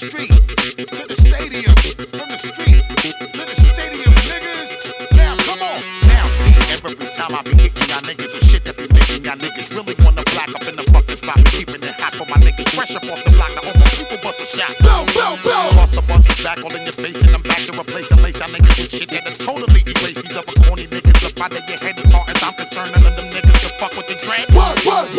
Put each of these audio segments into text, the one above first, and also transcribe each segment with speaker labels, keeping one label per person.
Speaker 1: street to the stadium, from the street to the stadium, niggas. Now, come on. Now, see, every time I be hitting y'all niggas with shit that be making y'all niggas really wanna black up in the fucking spot. Be keeping it hot for my niggas fresh up off the block. Now, almost people bust a shot. Boom, boom, boom. Bust is back all in your face, and I'm back to replace and lace y'all niggas with shit that'll totally erase these other corny niggas up out of your head. As far as I'm concerned, none of them niggas can fuck with the dread. What?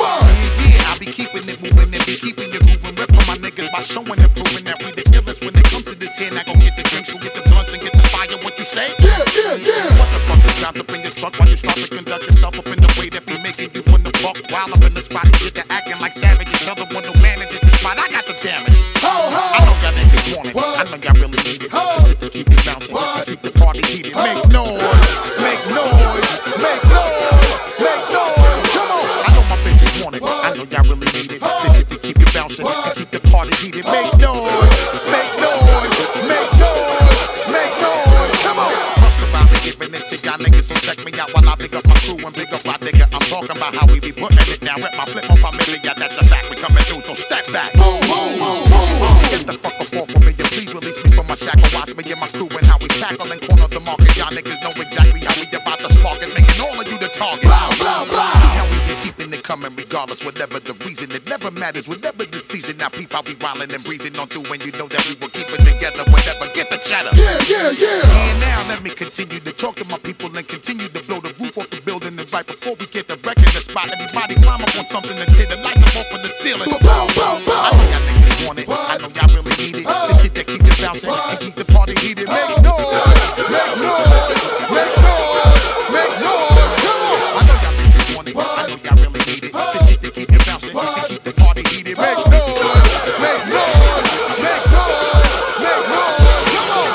Speaker 1: Yeah, I be keeping it moving and be keeping you grooving. Rip on my niggas by showing and proving that we the illest when it comes to this here. Now go get the drinks, go get the blunts, and get the fire. What you say? Yeah. What the fuck is bounce up in your truck while you start to conduct yourself up in the way that be making you wanna buck while up in the spot and get to acting like savages. Tell the one who manages the spot, I got the damages. I know y'all niggas want it. I know y'all really need it. This shit to keep it bouncing, to keep the party heated. Make noise, make noise, make noise, make noise. Come on. I know my bitches want it. I know y'all really need it. This shit to keep it bouncing, to keep the party heated. Make noise, make noise, make noise, make noise. Come on. Trust about me giving it to y'all niggas, so check me out while I big up my crew and big up my nigga. I'm talking about how we be putting it down. Rip my flip my familia, that's the fact. We coming through, so step back. Boom, boom, boom, boom, boom. Get the fuck up off of me, and please release me from my shackle. Watch me and my crew and how we tackle and corner the market. Y'all niggas know exactly how we about to spark it, making all of you the target. Blah, blah, blah. See how we be keeping it coming regardless, whatever the reason. It never matters, whatever the season. Now peep how we wildin' and breezing on through, and you know that we will keep it together whenever. Get the chatter. Yeah. And now let me continue to talk to my people and continue to blow the roof off the building. And right before we get the record the spot, everybody climb up on something and tear the light up off of the ceiling. I know y'all niggas want it. I know y'all really need it. The shit that keep it bouncing and keep the party heated. Make noise, make noise, make noise, make noise. Come on. I know y'all bitches want it. I know y'all really need it. The shit that keep it bouncing and keep the party heated. Make noise, make noise, make noise, make noise. Come on.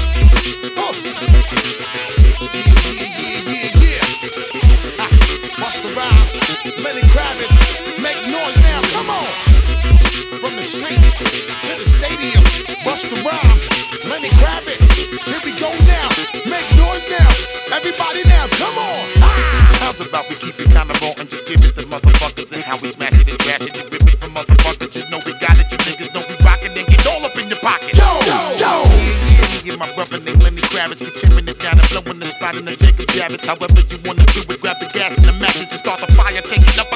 Speaker 1: Yeah. Busta Rhymes, Lenny Kravitz, make noise now. Come on. From the streets to the stadium, Busta Rhymes, Lenny Kravitz. Here we go now. Make noise now. Everybody now, come on. How's about we keep it kinda raw and just give it to motherfuckers, and how we smash it and crash it and rip it for motherfuckers. You know we got it, you niggas know we rockin' and get all up in your pocket. Yo. Yeah, me and my brother named Lenny Kravitz, we tearing it down and blowing the spot in the Jacob Javits. However you wanna do it, grab the gas and the matches and start the fire, take it up